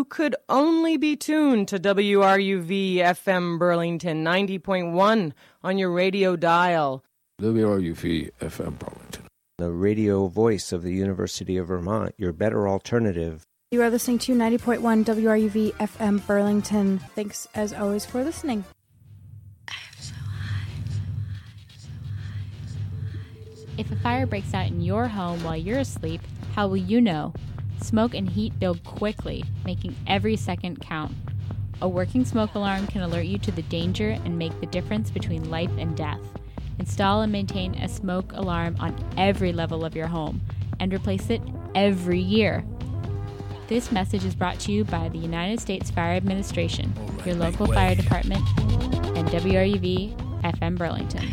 could only be tuned to WRUV FM Burlington 90.1 on your radio dial. WRUV FM Burlington. The radio voice of the University of Vermont, your better alternative. You are listening to 90.1 WRUV FM Burlington. Thanks, as always, for listening. If a fire breaks out in your home while you're asleep, how will you know? Smoke and heat build quickly, making every second count. A working smoke alarm can alert you to the danger and make the difference between life and death. Install and maintain a smoke alarm on every level of your home and replace it every year. This message is brought to you by the United States Fire Administration, your local fire department, and WRUV FM Burlington.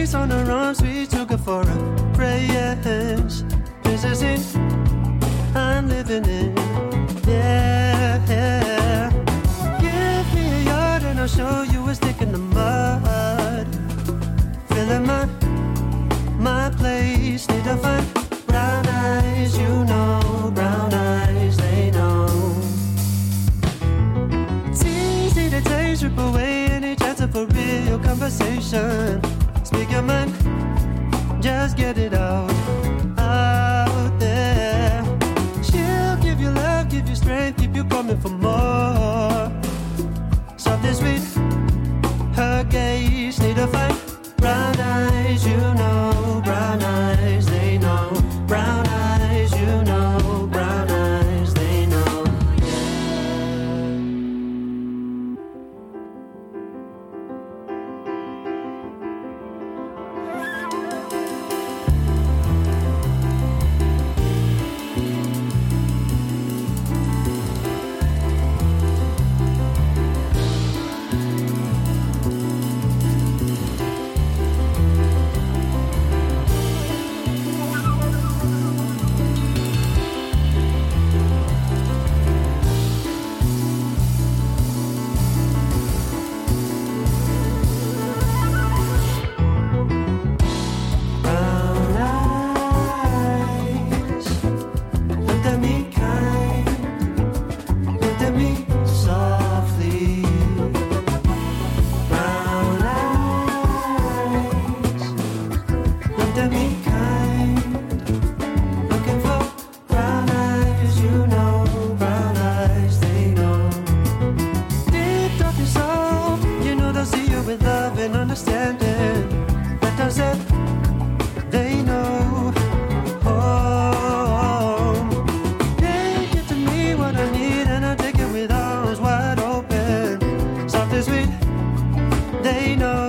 face on her arms, we took her for a prayers. This is it, I'm living in. Yeah. Give me a yard and I'll show you a stick in the mud. Filling my place, need to find brown eyes, you know, brown eyes, they know. It's easy to take, strip away any chance of a real conversation. Speak your mind, just get it out there. She'll give you love, give you strength, keep you coming for more. Soft and sweet, her gaze, need to find brown eyes, you know, brown eyes, they know. Brown eyes, you know, brown eyes, they know. They know.